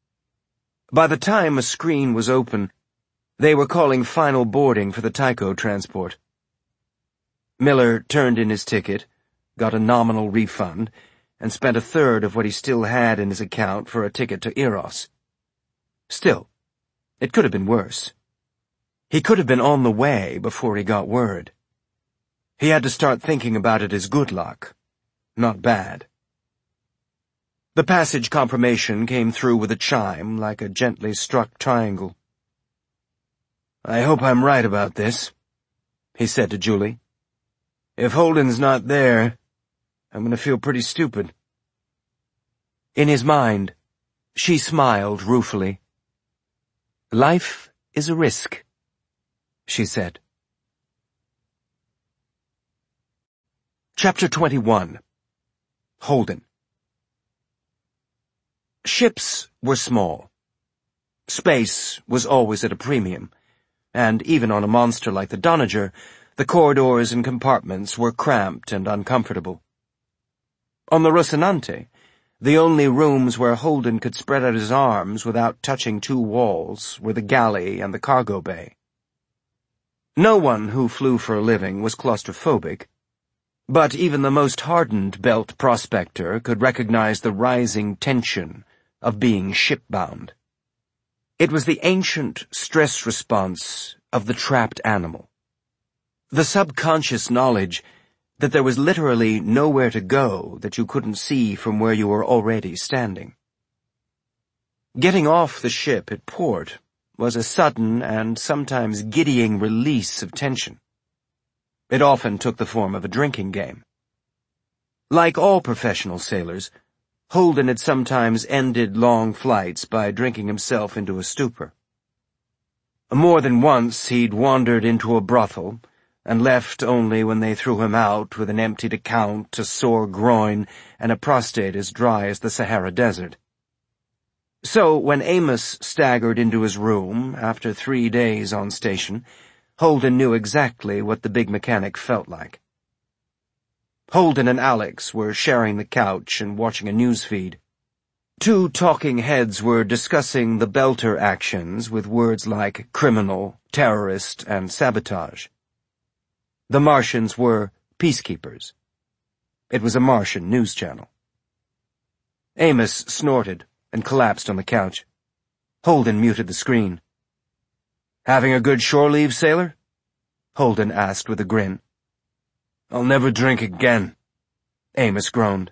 By the time a screen was open, they were calling final boarding for the Tycho transport. Miller turned in his ticket, got a nominal refund, and spent a third of what he still had in his account for a ticket to Eros. Still, it could have been worse. He could have been on the way before he got word. He had to start thinking about it as good luck, not bad. The passage confirmation came through with a chime like a gently struck triangle. "I hope I'm right about this," he said to Julie. "If Holden's not there, I'm going to feel pretty stupid." In his mind, she smiled ruefully. "Life is a risk," she said. Chapter twenty-one. Holden. Ships were small. Space was always at a premium, and even on a monster like the Doniger, the corridors and compartments were cramped and uncomfortable. On the Rocinante, the only rooms where Holden could spread out his arms without touching two walls were the galley and the cargo bay. No one who flew for a living was claustrophobic, but even the most hardened belt prospector could recognize the rising tension of being shipbound. It was the ancient stress response of the trapped animal. The subconscious knowledge that there was literally nowhere to go that you couldn't see from where you were already standing. Getting off the ship at port was a sudden and sometimes giddying release of tension. It often took the form of a drinking game. Like all professional sailors, Holden had sometimes ended long flights by drinking himself into a stupor. More than once he'd wandered into a brothel, and left only when they threw him out with an emptied account, a sore groin, and a prostate as dry as the Sahara Desert. So when Amos staggered into his room after three days on station, Holden knew exactly what the big mechanic felt like. Holden and Alex were sharing the couch and watching a news feed. Two talking heads were discussing the Belter actions with words like criminal, terrorist, and sabotage. The Martians were peacekeepers. It was a Martian news channel. Amos snorted and collapsed on the couch. Holden muted the screen. "Having a good shore leave, sailor?" Holden asked with a grin. "I'll never drink again," Amos groaned.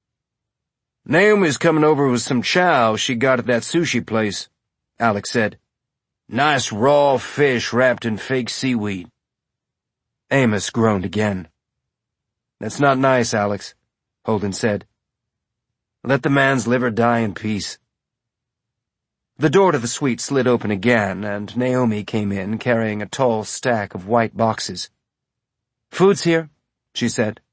"Naomi's coming over with some chow she got at that sushi place," Alex said. "Nice raw fish wrapped in fake seaweed." Amos groaned again. "That's not nice, Alex," Holden said. "Let the man's liver die in peace." The door to the suite slid open again, and Naomi came in carrying a tall stack of white boxes. "Food's here," she said.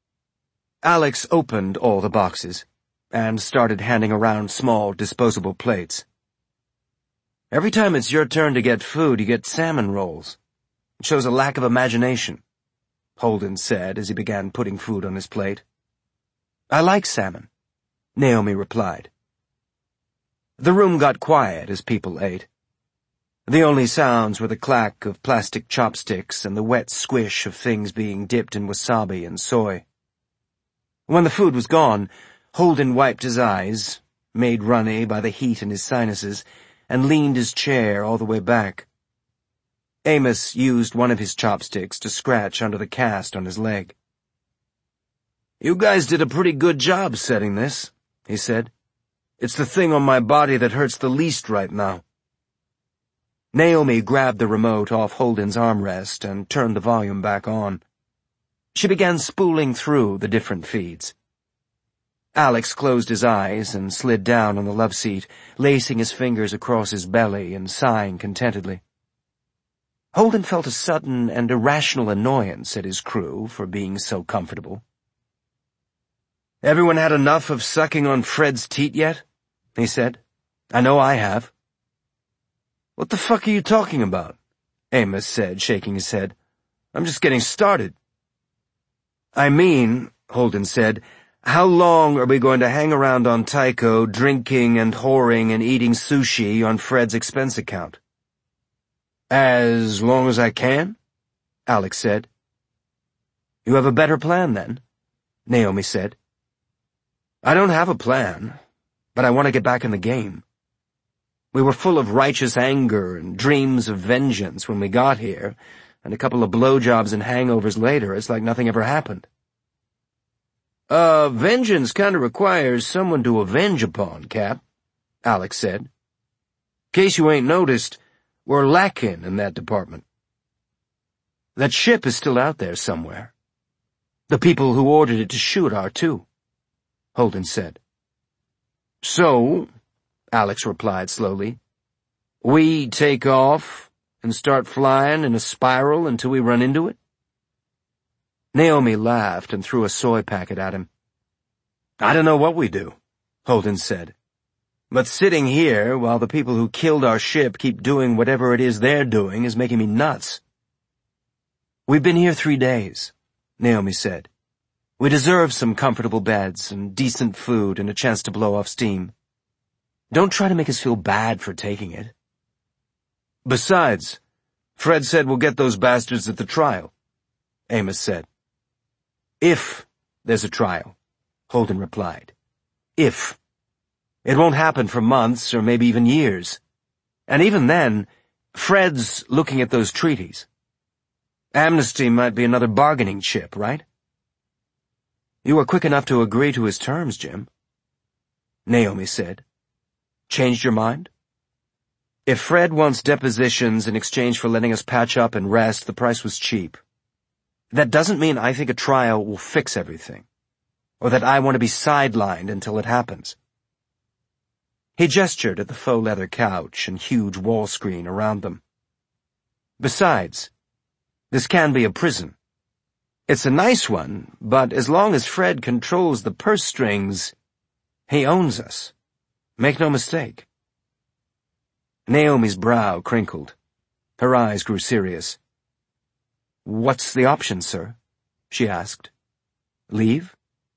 Alex opened all the boxes and started handing around small disposable plates. Every time it's your turn to get food, you get salmon rolls. It shows a lack of imagination, Holden said as he began putting food on his plate. I like salmon, Naomi replied. The room got quiet as people ate. The only sounds were the clack of plastic chopsticks and the wet squish of things being dipped in wasabi and soy. When the food was gone, Holden wiped his eyes, made runny by the heat in his sinuses, and leaned his chair all the way back. Amos used one of his chopsticks to scratch under the cast on his leg. You guys did a pretty good job setting this, he said. It's the thing on my body that hurts the least right now. Naomi grabbed the remote off Holden's armrest and turned the volume back on. She began spooling through the different feeds. Alex closed his eyes and slid down on the love seat, lacing his fingers across his belly and sighing contentedly. Holden felt a sudden and irrational annoyance at his crew for being so comfortable. Everyone had enough of sucking on Fred's teat yet? He said. I know I have. What the fuck are you talking about? Amos said, shaking his head. I'm just getting started. I mean, Holden said, how long are we going to hang around on Tycho, drinking and whoring and eating sushi on Fred's expense account? As long as I can, Alex said. You have a better plan, then, Naomi said. I don't have a plan, but I want to get back in the game. We were full of righteous anger and dreams of vengeance when we got here, and a couple of blowjobs and hangovers later, it's like nothing ever happened. Uh, vengeance kind of requires someone to avenge upon, Cap, Alex said. In case you ain't noticed, we're lacking in that department. That ship is still out there somewhere. The people who ordered it to shoot are too, Holden said. So, Alex replied slowly, we take off and start flying in a spiral until we run into it? Naomi laughed and threw a soy packet at him. I don't know what we do, Holden said. But sitting here while the people who killed our ship keep doing whatever it is they're doing is making me nuts. We've been here three days, Naomi said. We deserve some comfortable beds and decent food and a chance to blow off steam. Don't try to make us feel bad for taking it. Besides, Fred said we'll get those bastards at the trial, Amos said. If there's a trial, Holden replied. If. It won't happen for months or maybe even years. And even then, Fred's looking at those treaties. Amnesty might be another bargaining chip, right? You were quick enough to agree to his terms, Jim, Naomi said. Changed your mind? If Fred wants depositions in exchange for letting us patch up and rest, the price was cheap. That doesn't mean I think a trial will fix everything, or that I want to be sidelined until it happens. He gestured at the faux leather couch and huge wall screen around them. Besides, this can be a prison. It's a nice one, but as long as Fred controls the purse strings, he owns us. Make no mistake. Naomi's brow crinkled. Her eyes grew serious. What's the option, sir? She asked. Leave?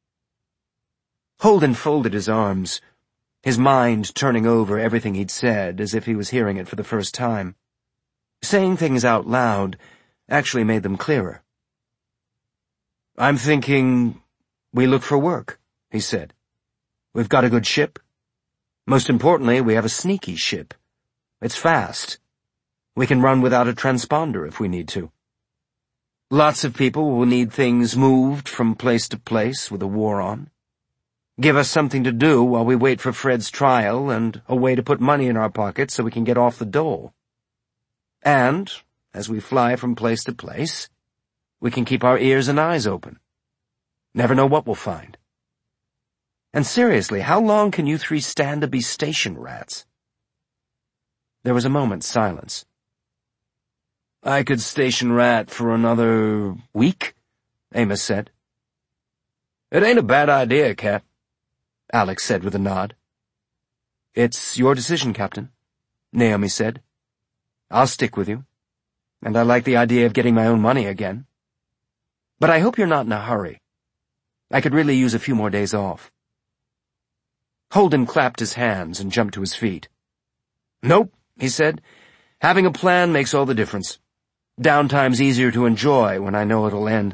Holden folded his arms, his mind turning over everything he'd said as if he was hearing it for the first time. Saying things out loud actually made them clearer. I'm thinking we look for work, he said. We've got a good ship. Most importantly, we have a sneaky ship. It's fast. We can run without a transponder if we need to. Lots of people will need things moved from place to place with a war on. Give us something to do while we wait for Fred's trial and a way to put money in our pockets so we can get off the dole. And, as we fly from place to place, we can keep our ears and eyes open. Never know what we'll find. And seriously, how long can you three stand to be station rats? There was a moment's silence. I could station rat for another week, Amos said. It ain't a bad idea, Cap, Alex said with a nod. It's your decision, Captain, Naomi said. I'll stick with you, and I like the idea of getting my own money again. But I hope you're not in a hurry. I could really use a few more days off. Holden clapped his hands and jumped to his feet. Nope, he said. Having a plan makes all the difference. Downtime's easier to enjoy when I know it'll end.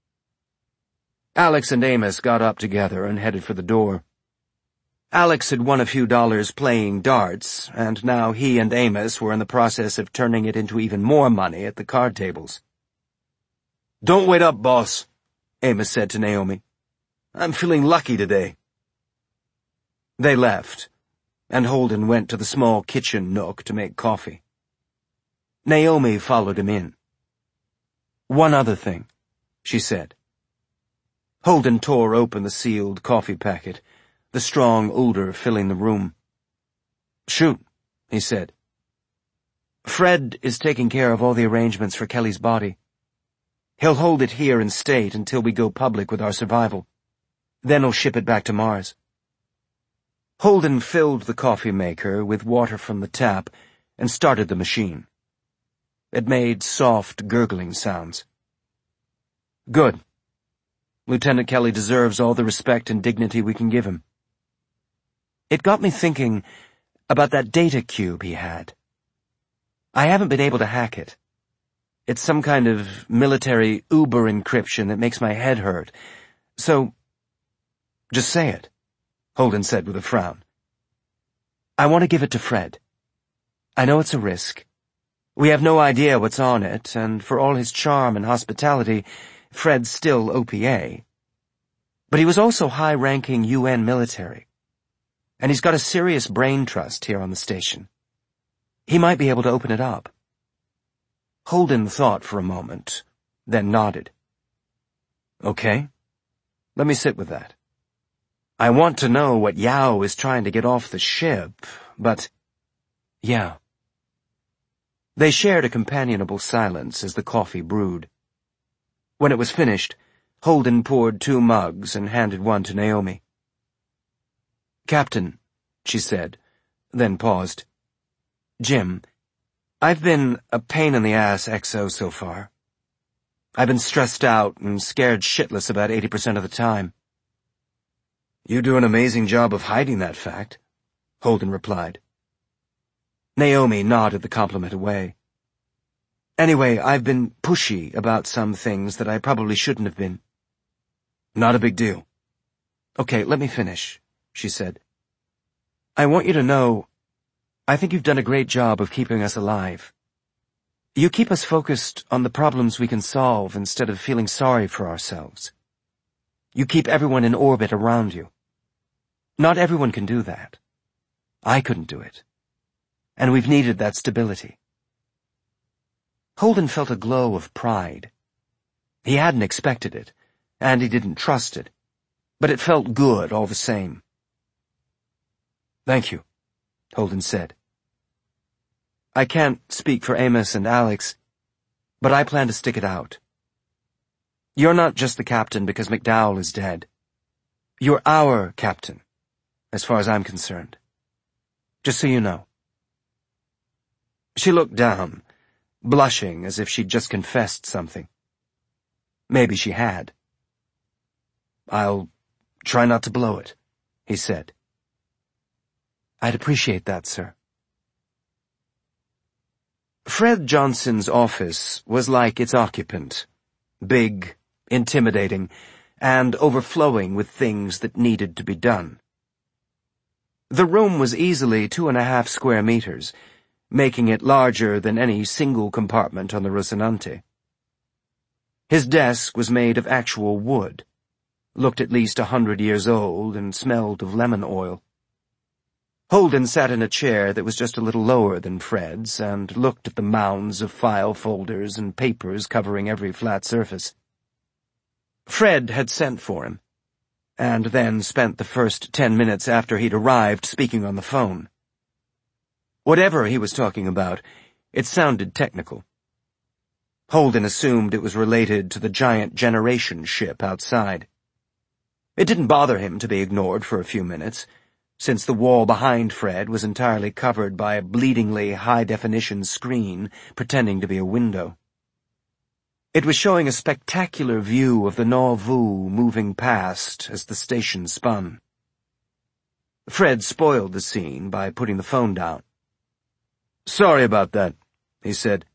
Alex and Amos got up together and headed for the door. Alex had won a few dollars playing darts, and now he and Amos were in the process of turning it into even more money at the card tables. Don't wait up, boss, Amos said to Naomi. I'm feeling lucky today. They left, and Holden went to the small kitchen nook to make coffee. Naomi followed him in. One other thing, she said. Holden tore open the sealed coffee packet, the strong odor filling the room. Shoot, he said. Fred is taking care of all the arrangements for Kelly's body. He'll hold it here in state until we go public with our survival. Then he'll ship it back to Mars. Holden filled the coffee maker with water from the tap and started the machine. It made soft, gurgling sounds. Good. Lieutenant Kelly deserves all the respect and dignity we can give him. It got me thinking about that data cube he had. I haven't been able to hack it. It's some kind of military Uber encryption that makes my head hurt. So, just say it, Holden said with a frown. I want to give it to Fred. I know it's a risk. We have no idea what's on it, and for all his charm and hospitality, Fred's still O P A. But he was also high-ranking U N military, and he's got a serious brain trust here on the station. He might be able to open it up. Holden thought for a moment, then nodded. Okay, let me sit with that. I want to know what Yao is trying to get off the ship, but... yeah. They shared a companionable silence as the coffee brewed. When it was finished, Holden poured two mugs and handed one to Naomi. Captain, she said, then paused. Jim, I've been a pain-in-the-ass X O so far. I've been stressed out and scared shitless about eighty percent of the time. You do an amazing job of hiding that fact, Holden replied. Naomi nodded the compliment away. Anyway, I've been pushy about some things that I probably shouldn't have been. Not a big deal. Okay, let me finish, she said. I want you to know, I think you've done a great job of keeping us alive. You keep us focused on the problems we can solve instead of feeling sorry for ourselves. You keep everyone in orbit around you. Not everyone can do that. I couldn't do it. And we've needed that stability. Holden felt a glow of pride. He hadn't expected it, and he didn't trust it, but it felt good all the same. Thank you, Holden said. I can't speak for Amos and Alex, but I plan to stick it out. You're not just the captain because McDowell is dead. You're our captain, as far as I'm concerned. Just so you know. She looked down, blushing as if she'd just confessed something. Maybe she had. I'll try not to blow it, he said. I'd appreciate that, sir. Fred Johnson's office was like its occupant, big, intimidating, and overflowing with things that needed to be done. The room was easily two and a half square meters, making it larger than any single compartment on the Rocinante. His desk was made of actual wood, looked at least a hundred years old, and smelled of lemon oil. Holden sat in a chair that was just a little lower than Fred's and looked at the mounds of file folders and papers covering every flat surface. Fred had sent for him, and then spent the first ten minutes after he'd arrived speaking on the phone. Whatever he was talking about, it sounded technical. Holden assumed it was related to the giant generation ship outside. It didn't bother him to be ignored for a few minutes. since the wall behind Fred was entirely covered by a bleedingly high-definition screen pretending to be a window. It was showing a spectacular view of the Nauvoo moving past as the station spun. Fred spoiled the scene by putting the phone down. "Sorry about that," he said.